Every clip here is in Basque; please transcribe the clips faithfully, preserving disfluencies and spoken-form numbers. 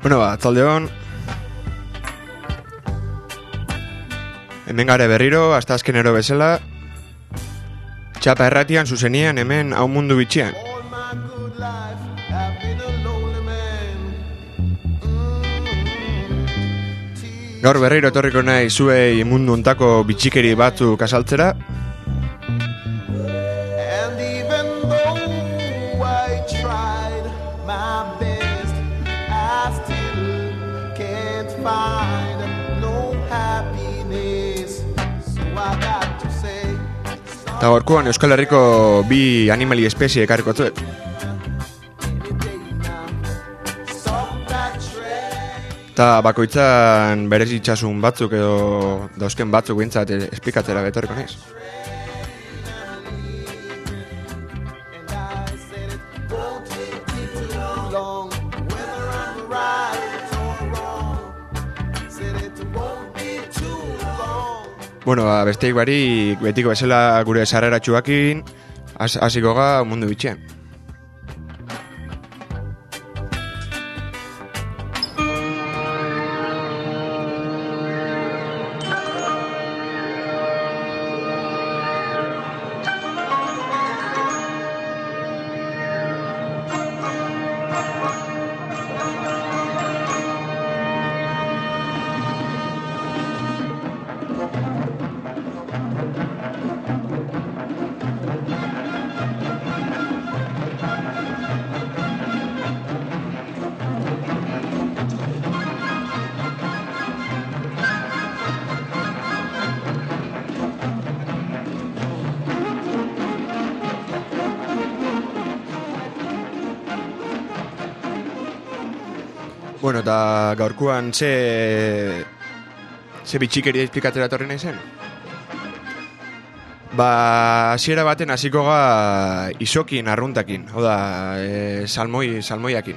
Bueno, ba, atzaldeon. Hemen gare berriro, hasta azkenero bezala. Txapa erratian, zuzenian, hemen hau mundu bitxian. Gaur berriro etorriko nahi zuei mundu ontako bitxikeri batzuk azaltzera. Eta gaurkoan Euskal Herriko bi animali espezie ekarriko zuet. Eta bakoitzan berez itxasun batzuk edo dauzken batzuk bintzat esplikatzera betorriko naiz. Bueno, ba, besteik barik betiko bezala gure sarreratxuakin hasiko ga mundu bitxean. Bueno, eta gaurkuan ze ze bitxikeria esplikatzera etorri nahi zen? Ba, hasiera baten hasiko ga isokin arruntakin, hau da, e, salmoi, salmoiakin.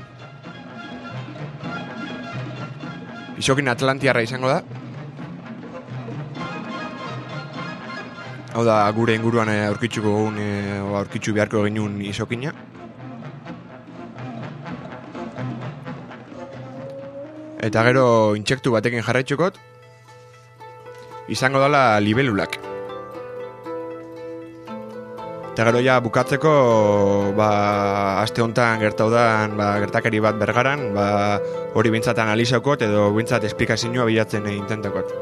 Isokin atlantiarra izango da. Hau da, gure inguruan aurkitzuko gun, e, aurkitzu beharko genuen isokina. Eta gero intsektu batekin jarraitxukot, izango dala libelulak. Eta gero ja bukatzeko, ba, aste hontan gertaudan, ba, gertakari bat bergaran, ba, hori bintzat analizaukot edo bintzat esplikazioa bilatzen intentakot.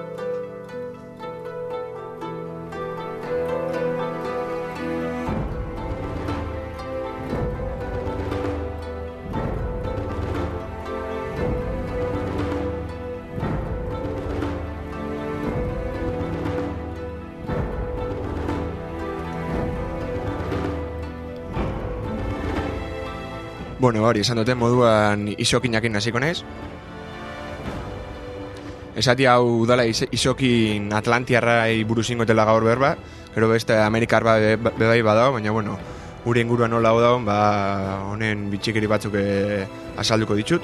Bueno, hori, esan duten moduan isokinakin hasiko naiz. Esati hau dala isokin atlantiarrai buruz ingotela gaur berba, gero beste amerikar ba bebai badao, baina bueno, gure inguruan nola hau daun, ba, honen bitxikeri batzuk e, azalduko ditut.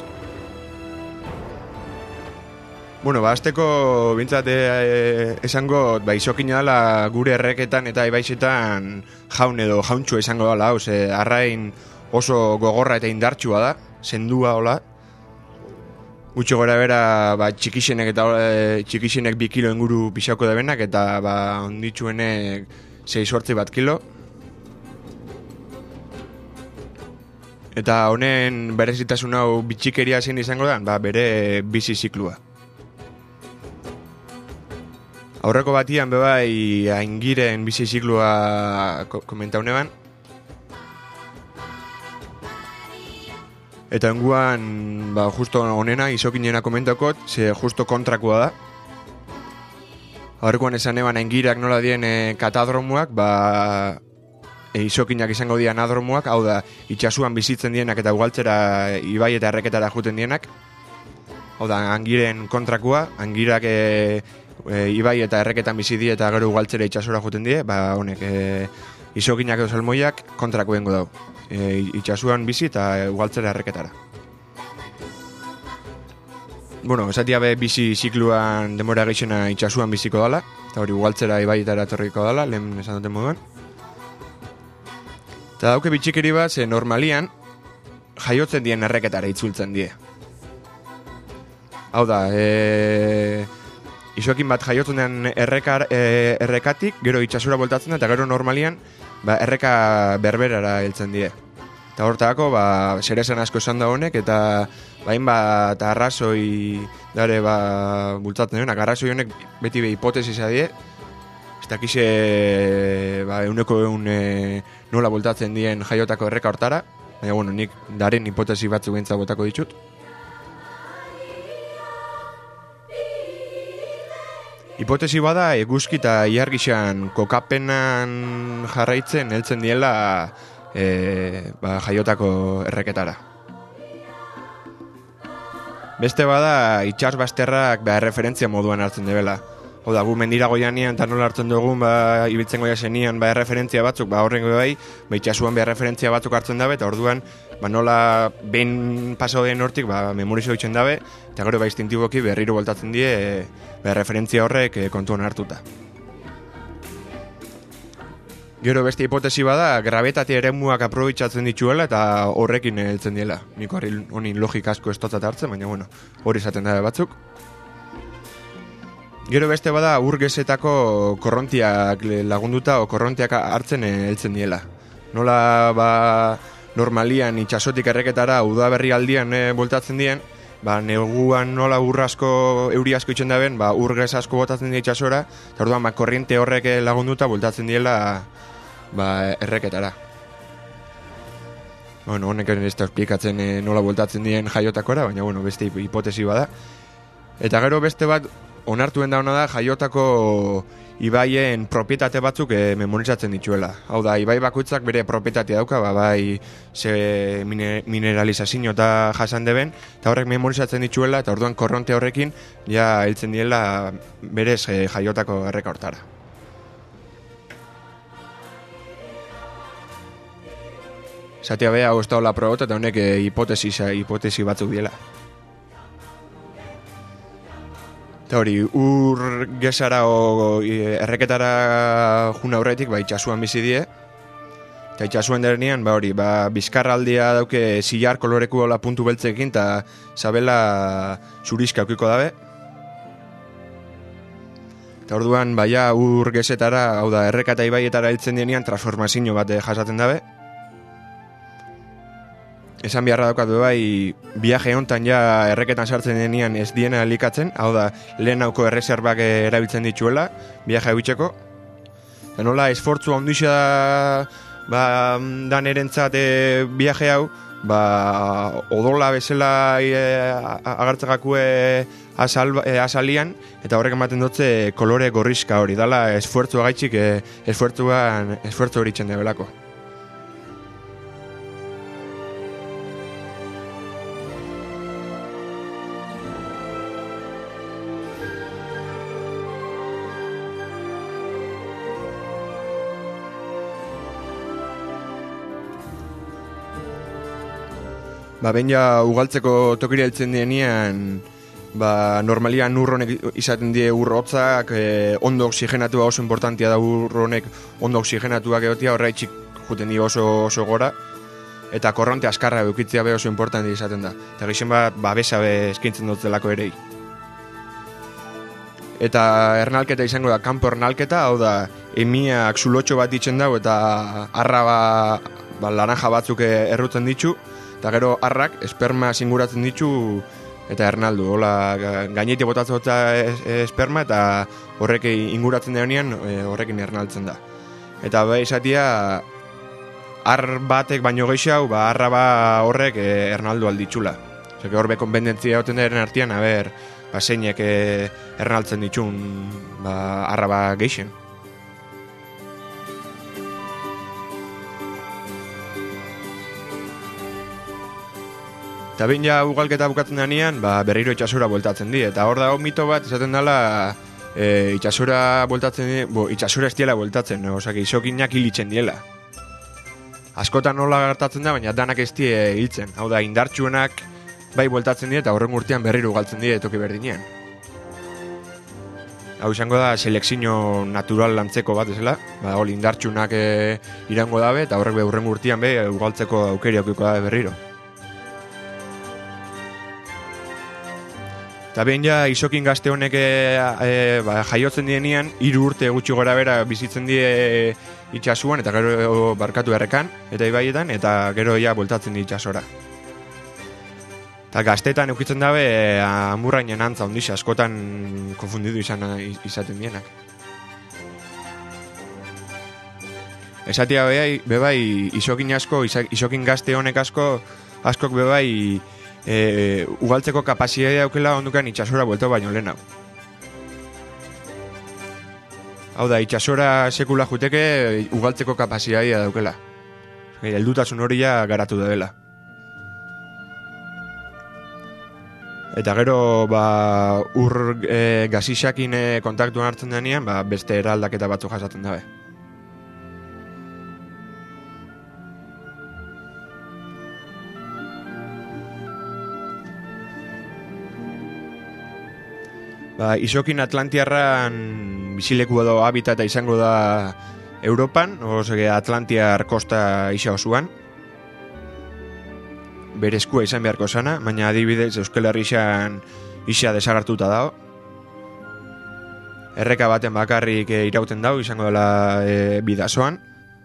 Bueno, ba, azteko bintzat e, esango, ba, isokina dala gure erreketan eta ibaizetan jaun edo jauntxua esango dala, hau, ze arrain oso gogorra eta indartsua da, sendua hola. Gutxo gora bera, ba, txikixenek eta e, txikixenek bi kilo inguru pixauko da benak, eta ba, onditxuenek sei sortzi bat kilo. Eta honen berezitasun hau bitxikeria zein izango da, ba, bere bizi ziklua. Aurreko batian bebai aingiren bizi ziklua komenta honeban. Eta enguan, ba, justo honena, isokinena komentakot, ze justo kontrakoa da. Aurrekoan esan eban aingirak nola dien e, katadromuak, ba, e, isokinak izango dian adromuak, hau da, itxasuan bizitzen dienak eta ugaltzera ibai eta erreketara juten dienak. Hau da, angiren kontrakoa, angirak e, e, ibai eta erreketan bizi die eta gero ugaltzera itxasora juten die, ba, honek, e, isokinak edo salmoiak kontrako dengo dau. E, itxasuan bizi eta ugaltzera erreketara. Bueno, esatia be bizi zikluan demora geixena itxasuan biziko dala, eta hori ugaltzera ibaietara etorriko dala, lehen esan duten moduan. Eta dauke bitxikeri bat, ze normalian jaiotzen dien erreketara itzultzen die. Hau da, e, isokin bat jaiotzen den errekar, e, errekatik, gero itxasura voltatzen da, eta gero normalian ba, erreka berberara heltzen die. Eta hortako, ba, zeresan asko esan da honek, eta bain bat arrazoi dare ba, bultatzen denak, arrazoi honek beti be hipotesisa die, ez dakize ba, euneko eun e, nola bultatzen dien jaiotako erreka hortara, baina bueno, nik daren hipotesi batzuk gintza botako ditut. Hipotesi bada eguzki eta iargixan kokapenan jarraitzen heltzen diela e, ba, jaiotako erreketara. Beste bada itxas bazterrak ba, referentzia moduan hartzen debela. Hau da, gu mendira goianean eta nola hartzen dugun ba, ibiltzen goia zenian ba, referentzia batzuk, ba, horren bai, ba, itxasuan ba, referentzia batzuk hartzen dabe, eta orduan ba, nola behin paso den hortik ba, memorizo ditzen dabe, eta gero ba, instintiboki berriro voltatzen die e, ba, referentzia horrek e, kontuan hartuta. Gero beste hipotesi bada, grabetate eremuak aprobetxatzen dituela eta horrekin heltzen diela. Niko honin logika asko estotzat hartzen, baina bueno, hori izaten da batzuk. Gero beste bada urgezetako korrontiak lagunduta o korrontiak hartzen heltzen diela. Nola ba, normalian itxasotik erreketara udaberri aldian e, voltatzen dien, ba, neguan nola ur asko, euri asko itxen daben, ba, urgez asko botatzen dira itxasora, eta orduan ba, korriente horrek lagunduta voltatzen diela ba, erreketara. Bueno, honek ez da esplikatzen e, nola voltatzen dien jaiotakora, baina bueno, beste hipotesi bada. Eta gero beste bat, onartuen da hona da, jaiotako ibaien propietate batzuk e, memorizatzen dituela. Hau da, ibai bakoitzak bere propietatea dauka, ba, bai ze mineralizazio eta jasan deben, eta horrek memorizatzen dituela, eta orduan korronte horrekin ja heltzen diela berez e, jaiotako erreka hortara. Zatea beha, hau ez da hola probota, eta honek e, hipotesi, hipotesi batzuk diela. Eta hori, ur gezara o erreketara juna horretik, ba, itxasuan bizi die. Eta itxasuan derenean, ba, hori, ba, bizkarraldia dauke zilar koloreku hola puntu beltzekin, eta sabela zurizka aukiko dabe. Eta orduan, ba, ja, ur gezetara, hau da, erreka eta ibaietara heltzen denean, transformazio bat jasaten dabe. Esan beharra daukatu bai, viaje hontan ja erreketan sartzen denean ez diena elikatzen, hau da, lehen hauko erreserbak erabiltzen dituela, viaje hauitzeko. Eta nola, esfortzu handixa ba, dan erentzat e, viaje hau, ba, odola bezala e, agartzakakue asal, e, asalian, eta horrek ematen dutze kolore gorrizka hori, dala esfortzu agaitzik e, esfortzuan, esfortzu hori txende belako. Ba, behin ja ugaltzeko tokira heltzen denean, ba, normalian ur honek izaten die ur hotzak, e, ondo oxigenatua oso importantia da ur honek ondo oxigenatuak egotia, horreitzik juten di oso, oso gora, eta korronte askarra eukitzea be oso importantia izaten da. Eta gixen bat, ba, besa be eskintzen dut zelako erei. Eta ernalketa izango da, kanpo ernalketa, hau da, emiak zulotxo bat ditzen dago, eta arra ba, ba, laranja batzuk errutzen ditu, eta gero harrak esperma singuratzen ditu eta ernaldu. Hola, gainetik botatzen dut esperma eta horrek inguratzen denean horrekin ernaltzen da. Eta bai esatia, har batek baino gehiago, ba, harra ba horrek ernaldu alditxula. Osea, hor be konbendentzia goten daren artean, a ber, ba, zeinek ernaltzen ditun ba, harra ba geixen. Eta behin ja ugalketa bukatzen denean, ba, berriro itxasora bueltatzen di. Eta hor dago mito bat, esaten dela, e, itxasora bueltatzen di, bo, itxasora ez diela bueltatzen, no? Osak, izokinak hilitzen diela. Askotan nola gertatzen da, baina danak ez die hiltzen. Hau da, indartsuenak bai bueltatzen die, eta horren urtean berriro ugaltzen die toki berdinean. Hau izango da, selekzio natural lantzeko bat, ezela. Ba, hori indartsuenak e, irango dabe, eta horrek be horren urtean be ugaltzeko aukeri aukiko dabe berriro. Eta behin ja isokin gazte honek e, e, ba, jaiotzen dienean, hiru urte gutxi gora bera bizitzen die itxasuan, eta gero barkatu errekan, eta ibaietan, eta gero ja bueltatzen die itxasora. Eta gaztetan eukitzen dabe e, amurrainen antza ondiz, askotan konfundidu izan, izaten dienak. Esatia bebai, bebai isokin asko, isokin gazte honek asko, askok bebai e, ugaltzeko kapazitatea daukela ondukan itxasora buelto baino lehen hau. Hau da, itxasora sekula juteke ugaltzeko kapazitatea daukela. Heldutasun hori ja garatu da dela. Eta gero, ba, ur e, gazisakin e, kontaktuan hartzen denean, ba, beste eraldaketa batzu jasaten dabe. Ba, isokin Atlantiarran bizileku edo habitata izango da Europan, ose Atlantiar kosta isa osuan. Berezkua izan beharko zana, baina adibidez Euskal Herrixan isa desagartuta dago. Erreka baten bakarrik e, irauten dago, izango dela e, bidazoan.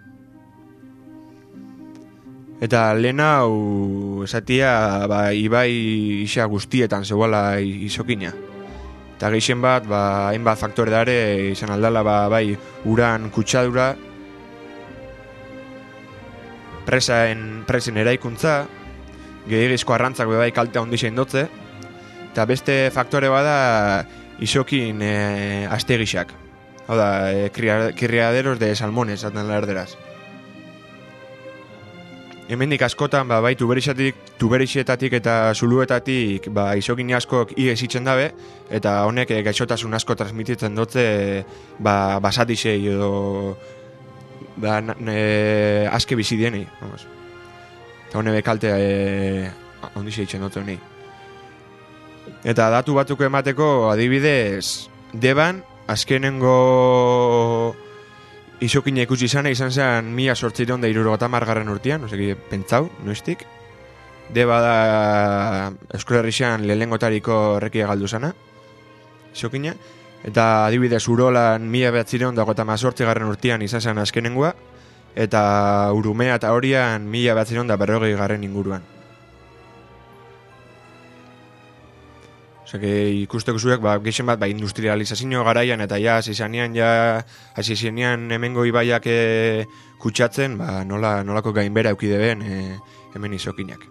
Eta lehen hau esatia ba, ibai isa guztietan zegoela isokina. Eta gehien bat, ba, hainbat faktore dare izan aldala, ba, bai, uran kutsadura, presaen, presen eraikuntza, gehiagizko arrantzak bebai kaltea ondixein dotze, eta beste faktore bada isokin e, astegixak. Hau da, e, criaderos de salmones, aten erderaz. Hemendik askotan, ba, bai, tuberixetatik eta zuluetatik ba, isokin askok igezitzen dabe, eta honek e, gaixotasun asko transmititzen dutze ba, basatixei edo ba, e, aske bizidienei. Vamos. Eta hone bekaltea e, ondizia itxen dut honi. Eta datu batzuk emateko adibidez, Deban, azkenengo isokina ikusi izana izan zen mila sortzireon da irurogata margarren urtean, oseki, pentsau, noiztik. Deba da Euskal Herrixan lehengotariko errekia galdu zana, isokina. Eta adibidez Urolan mila behatzireon da gota mazortzigarren urtean izan zen azkenengoa, eta Urumea eta Horian mila behatzireon da berrogei garren inguruan. Osea, ikusteko zuek, ba, geixen bat, ba, industrializazio garaian, eta ja, zizanean, ja, zizanean hemengo ibaiak e, kutsatzen, ba, nola, nolako gainbera eukide ben e, hemen isokinak.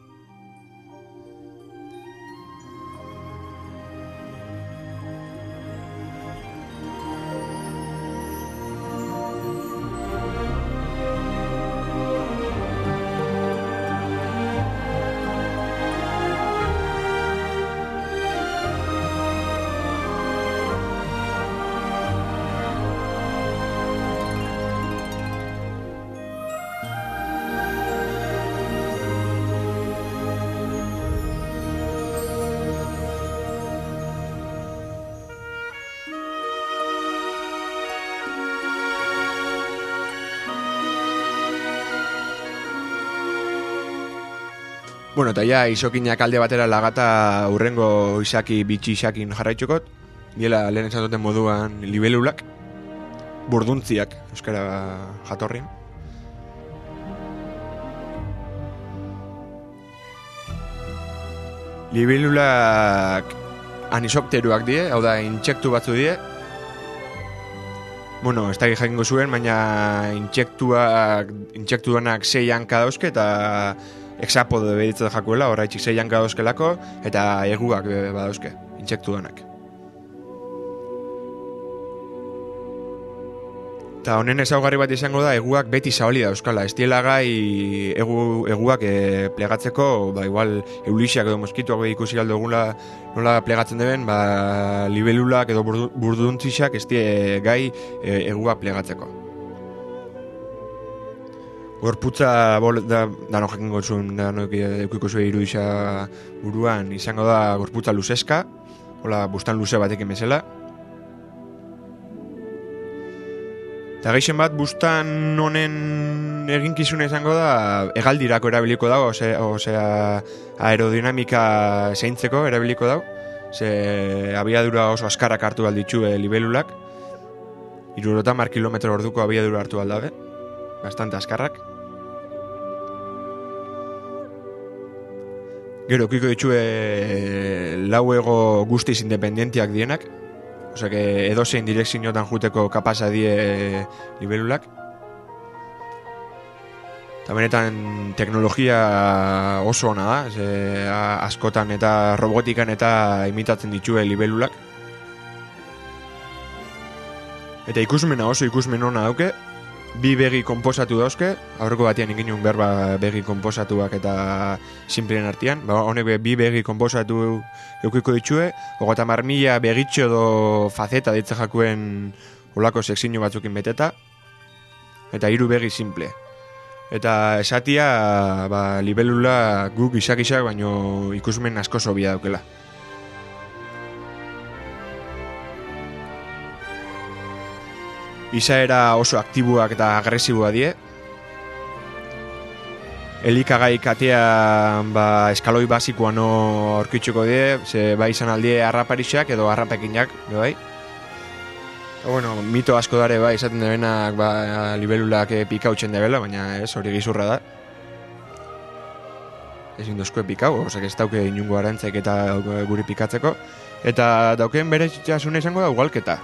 Bueno, eta ja, isokinak alde batera lagata urrengo isaki bitxi isakin jarraitxokot. Biela lehen esan duten moduan libelulak, burduntziak, euskara jatorrien. Libelulak anisopteruak die, hau da, intsektu batzu die. Bueno, ez da jakingo zuen, baina intsektuak, intsektuanak sei hanka dauzke eta hexapodo beditzen jakuela, horreitxik sei hanka dauzkelako, eta eguak badauzke, intsektuanak. Eta honen ezaugarri bat izango da, eguak beti zabali dauzkala. Ez diela gai egu, eguak e, plegatzeko, ba, igual eulisiak edo moskituak ikusi aldo egula nola plegatzen deben, ba, libelulak edo burduntzixak ez die gai e, eguak plegatzeko. Gorputza bol, da, dano jakingo zuen, dano eukiko zuen irudisa buruan, izango da gorputza luzeska, hola, bustan luze batekin bezala. Eta gehien bat, bustan honen eginkizuna izango da, hegaldirako erabiliko dago, osea, osea aerodinamika zeintzeko erabiliko dago. ze abiadura oso askarrak hartu alditu e, libelulak, hirurogeita hamar kilometro orduko abiadura hartu aldabe, bastante askarrak. Gero, kiko ditue lau ego guztiz independentiak dienak, osea, que edozein direkzioetan juteko kapasa die libelulak. Eta benetan teknologia oso ona da, ze, askotan eta robotikan eta imitatzen ditue libelulak. Eta ikusmena oso ikusmen ona dauke, bi begi konposatu dauzke, aurreko batean ingin berba begi konposatuak eta simpleen artean, ba, honek bi begi konposatu eukiko ditue, hogeita hamar mila begitxo edo faceta ditze jakuen olako sekzio batzukin beteta, eta hiru begi simple. Eta esatia, ba, libelula guk isak-isak, baino ikusmen asko zobia daukela. Izaera oso aktiboak eta agresiboa die. Elikagai katean ba, eskaloi basikoa no aurkitzuko die, ze bai izan aldie harraparixak edo harrapekinak, bai. Eta, bueno, mito asko dare bai, izaten debenak ba, libelulak pikautzen debela, baina ez, hori gizurra da. Ezin dozko pikau, ozak ez dauke inungo arantzek eta guri pikatzeko. Eta dauken bere txasune izango da ugalketa.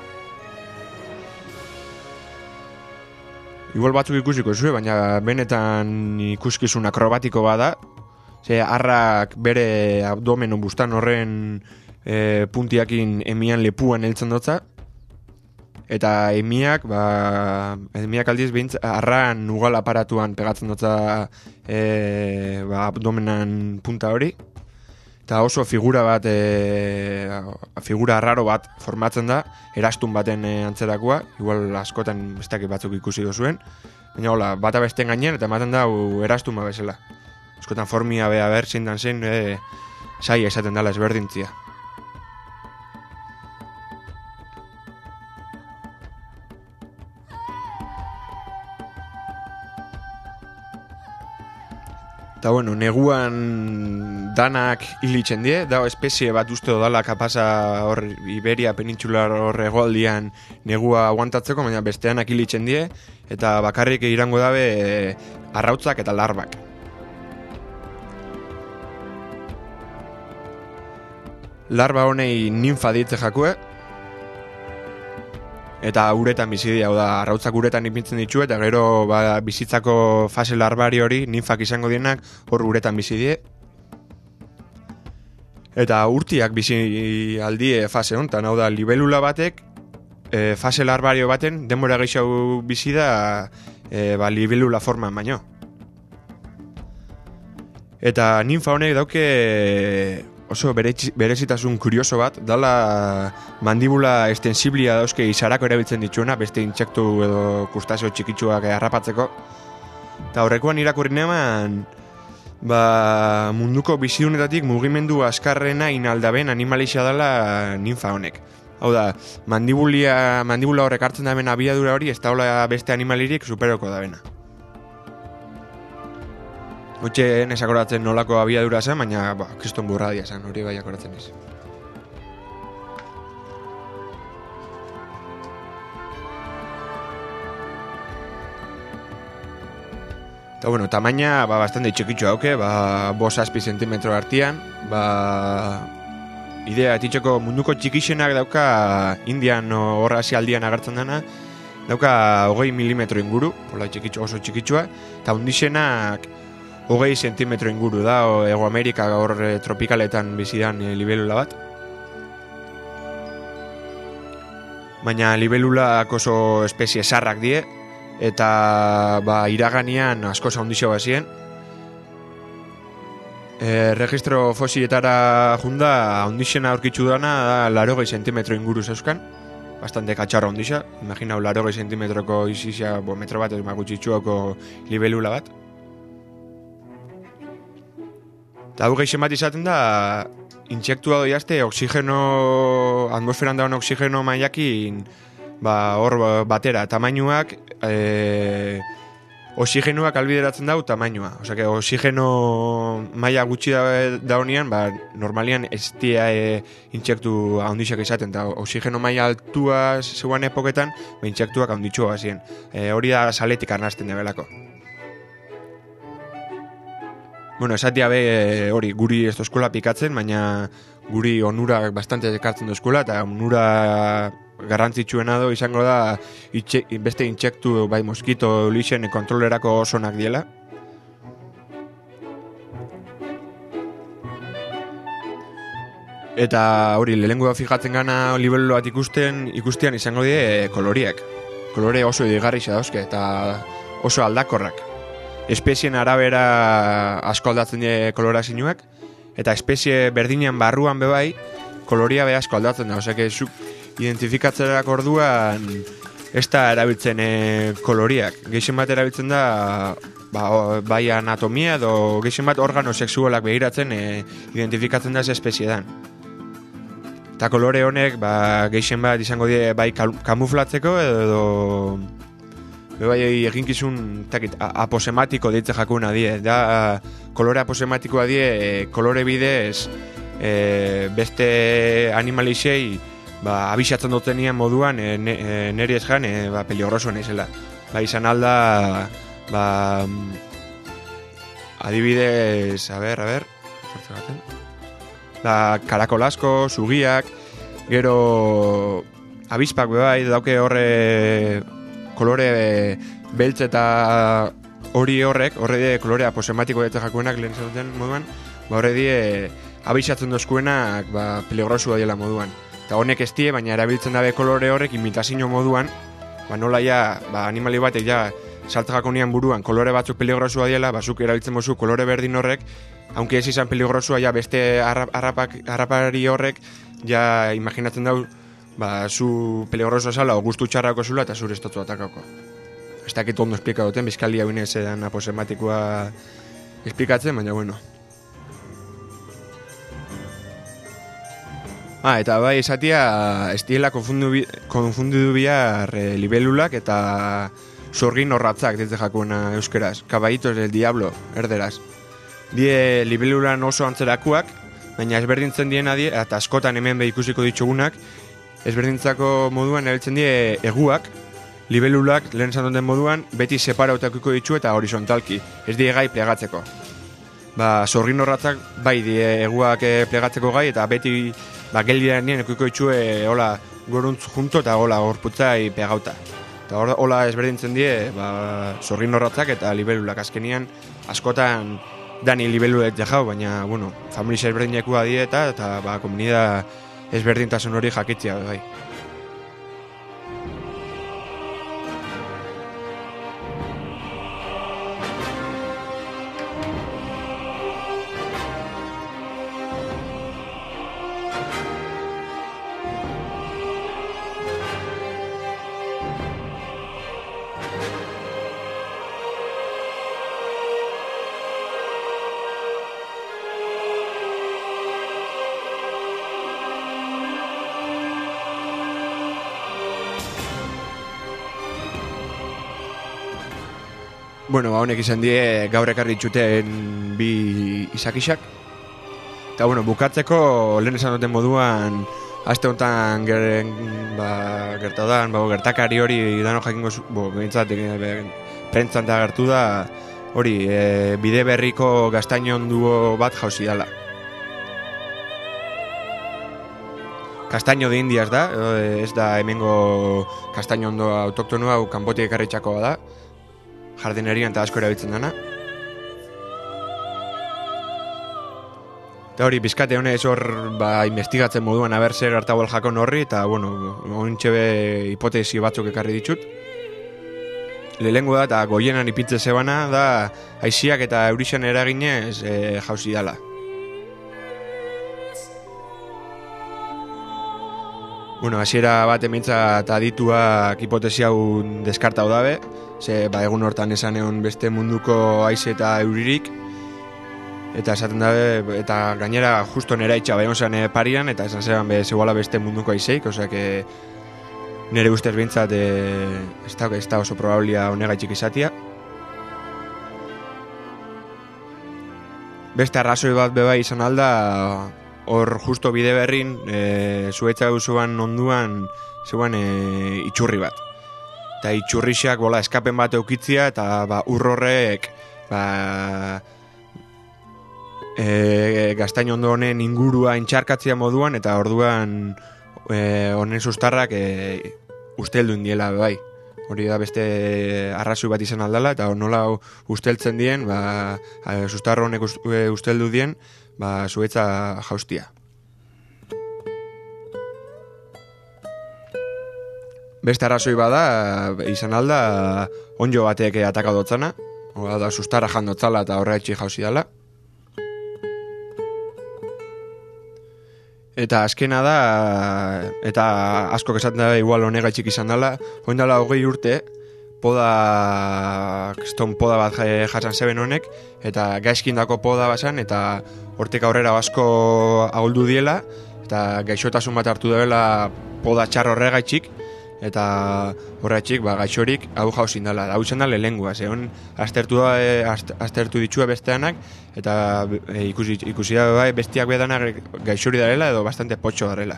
Igual batzuk ikusiko zuen, baina benetan ikuskizun akrobatiko bada. Ze harrak bere abdomen bustan horren e, puntiakin emian lepuan heltzen dotza. Eta emiak, ba, emiak aldiz behintz, harran ugal aparatuan pegatzen dotza e, ba, abdomenan punta hori. Eta oso figura bat, e, figura raro bat formatzen da, erastun baten e, antzerakoa, igual askotan bestak batzuk ikusi dozuen, baina hola, bata besten gainen eta ematen da erastun bat bezala. Askotan formia beha ber, zein dan zein, e, saia esaten dela ezberdintzia. Eta bueno, neguan danak hilitzen die, dago espezie bat uste dala kapasa hor Iberia penintsular hor hegoaldian negua aguantatzeko, baina besteanak hilitzen die, eta bakarrik irango dabe e, arrautzak eta larbak. Larba honei ninfa ditze jakue, eta uretan bizi dira, hau da, arrautzak uretan ipintzen ditu, eta gero ba, bizitzako fase larbari hori, ninfak izango dienak, hor uretan bizi die. Eta urtiak bizi aldie fase honetan, hau da, libelula batek, e, fase larbario baten, denbora gehiago bizi da, e, ba, libelula forman baino. Eta ninfa honek dauke oso berezitasun kurioso bat, dala mandibula extensiblia dauzke izarako erabiltzen dituena, beste intsektu edo krustazeo txikitsuak harrapatzeko. Eta horrekoan irakurri neman, ba, munduko bizidunetatik mugimendu askarrena inaldaben animalixa dela ninfa honek. Hau da, mandibulia, mandibula horrek hartzen daben abiadura hori, ez daula beste animalirik superoko dabena. Hotxe nesakoratzen nolako abiadura zen, baina ba, kriston burradia zen, hori bai akoratzen ez. Eta bueno, tamaina ba, bastante txikitxo hauke, ba, bost zazpi zentimetro artian, ba, idea etitxeko munduko txikixenak dauka Indian horra aldian agertzen dena, dauka hogei milimetro inguru, hola txikitxo, oso txikitxoa, eta hundixenak hogei zentimetro inguru da, Ego Amerika gaur e, tropikaletan bizidan e, libelula bat. Baina libelulak oso espezie sarrak die, eta ba, iraganian asko zaundixo bazien. E, registro fosiletara junda, ondixena aurkitzu dana, da larogei zentimetro inguru zeuskan. Bastante katxarra ondisa, imaginau larogei zentimetroko izizia, bo, metro bat, edo magutxitzuako libelula bat. Eta hau geixen bat izaten da, intsektua doiazte, oksigeno, atmosferan dagoen oksigeno mailakin, ba, hor batera, tamainuak, e, oxigenoak albideratzen dau tamainoa. Osea, que oxigeno maila gutxi da, da honean, ba, normalian ez dia e, intsektu handixak izaten, eta oxigeno maila altua zeuan epoketan, ba, intsektuak handitxua ziren. E, hori da saletik arnazten debelako. Bueno, esatia be hori guri ez eskola pikatzen, baina guri onurak bastante ekartzen du eskola, eta onura garrantzitsuena do izango da itxe, beste intsektu bai moskito lixen kontrolerako osonak diela. Eta hori lehenengo fijatzen gana libello bat ikusten ikustean izango die koloriak. Kolore oso digarrixa dauzke eta oso aldakorrak. Espezien arabera asko aldatzen die kolorazioak, eta espezie berdinean barruan bebai koloria be asko aldatzen da, osea que zuk identifikatzerako orduan ez da erabiltzen e, koloriak. Gehien bat erabiltzen da ba, bai anatomia edo gehien bat organo sexualak begiratzen e, identifikatzen da ez espezie dan. Eta kolore honek ba, gehien bat izango die bai kamuflatzeko edo bai eginkizun takit, aposematiko deitze jakuna die. Da kolore aposematikoa die e, kolore bidez e, beste animalixei ba, abisatzen dutenian moduan e, ne, e, neri ez jan, e, ba, peligroso naizela. Ba, izan alda, ba, adibidez, a ber, a ber, da, karakolasko, zugiak, gero, abispak bai, dauke horre kolore beltz eta hori horrek, horre die kolore aposematiko eta jakuenak lehen zaten moduan, ba, horre die abisatzen dozkuenak ba, peligrosua dela moduan. Eta honek ez die, baina erabiltzen dabe kolore horrek imitazio moduan, ba nola ja, ba animali batek ja saltzakako nian buruan kolore batzuk peligrosua diela, bazuk erabiltzen mozu kolore berdin horrek, aunque ez izan peligrosua ja beste harrapak, harrapari horrek, ja imaginatzen dau, ba zu peligrosoa zala, o gustu txarrako zula eta zure estatu atakako. Ez dakit ondo esplika duten, bizkalia hau inez edan aposematikoa esplikatzen, baina bueno. Ah, eta bai esatia, ez diela konfundidu bihar e, libelulak eta sorgin horratzak ditze jakuena euskeraz. Caballitos del diablo, erderaz. Die libelulan oso antzerakuak, baina ezberdintzen diena die, eta askotan hemen be ikusiko ditugunak, ezberdintzako moduan erabiltzen die eguak, libelulak lehen esan den moduan, beti separautakiko ditu eta horizontalki, ez die gai plegatzeko. Ba, sorgin horratzak bai die eguak e, plegatzeko gai, eta beti ba, geldiaren nien ekuiko itxue hola goruntz junto eta hola gorputzai pegauta. Eta hola ezberdintzen die ba, sorgin horratzak eta libelulak azkenian askotan dani libelulek jajau, baina, bueno, familia ezberdinekua die eta, eta ba, komunidad ezberdintasun hori jakitzia bai. Bueno, ba, honek izan die gaur ekarri txuten bi izakisak. Eta, bueno, bukatzeko lehen esan duten moduan aste honetan ger, ba, gertaudan, ba, gertakari hori dano jakingo bo, behintzat, prentzan da gertu da hori, e, bide berriko gaztainon duo bat jauzi dala. Kastaino de Indias da, ez da hemengo kastaino ondo autoktonoa hau kanpotik ekarritxakoa da. Jardinerian eta asko erabiltzen dana. Eta hori, bizkate honez hor ba, investigatzen moduan aber zer gertau jakon horri, eta, bueno, ontxe be hipotesi batzuk ekarri ditut. Lehengo da, eta goienan ipitze zebana, da haiziak eta eurixan eraginez e, jauzi dala. Bueno, hasiera bat emintza eta adituak hipotesi hau deskartau dabe, ze ba, egun hortan esan egon beste munduko haize eta euririk, eta esaten dabe, eta gainera justo nera itxa bai onzan parian, eta esan zeban be, zegoela beste munduko haizeik, osea que nire ustez bintzat e, ez, da, ez da oso probablia honegaitxik izatia. Beste arrazoi bat beba izan alda, hor justo bide berrin, e, zuetza duzuan onduan, zegoen e, itxurri bat. Eta itxurrixak bola eskapen bat eukitzia, eta ba, urrorrek ba, e, gaztain ondo honen ingurua intxarkatzia moduan, eta orduan e, honen sustarrak e, usteldu indiela bai. Hori da beste arrazoi bat izan aldala, eta nola usteltzen dien, ba, sustarro honek usteldu dien, ba, zuetza jaustia. Beste arrazoi bada, izan alda, onjo batek atakadotzana, hori da sustarra jandotzala eta horretxi jauzi dala. Eta azkena da, eta asko esaten da igual honegaitxik izan dela, hoin dela hogei urte, poda, keston poda bat jasan zeben honek, eta gaizkindako poda basan, eta hortik aurrera asko agoldu diela, eta gaixotasun bat hartu dela poda txar horregaitxik, eta horregaitxik ba, gaixorik hau jauzin dela. Hau izan da lehengua, zehon aztertu, da, aztertu ditxua besteanak, eta e, ikusi, ikusi da bai, bestiak bedanak gaixori darela edo bastante potxo darela.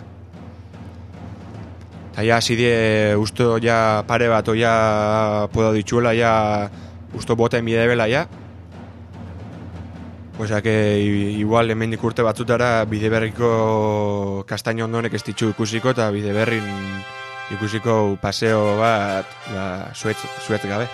Eta ja, zidie, usto ja pare bat oia poda ditxuela, ja usto boten bide bela, ja. Osea, que igual hemendik urte batzutara bide berriko kastaino ondonek ez ditxu ikusiko, eta bide berrin ikusiko paseo bat ba, zuetz, zuetz gabe.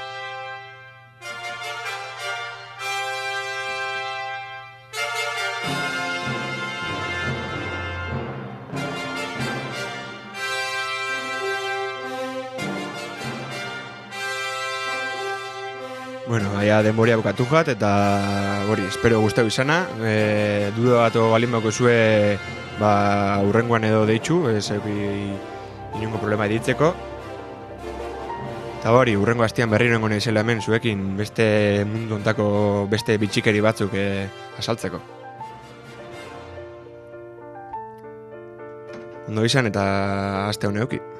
Bueno, aia denboria bukatu jat, eta hori, espero guztau izana. E, duda bat balin bako zue ba, urrengoan edo deitxu, ez inungo problema editzeko. Eta hori, urrengo hastian berri nengo nahi zela hemen zuekin beste mundu ontako beste bitxikeri batzuk e, asaltzeko. Ondo izan eta aste honeuki.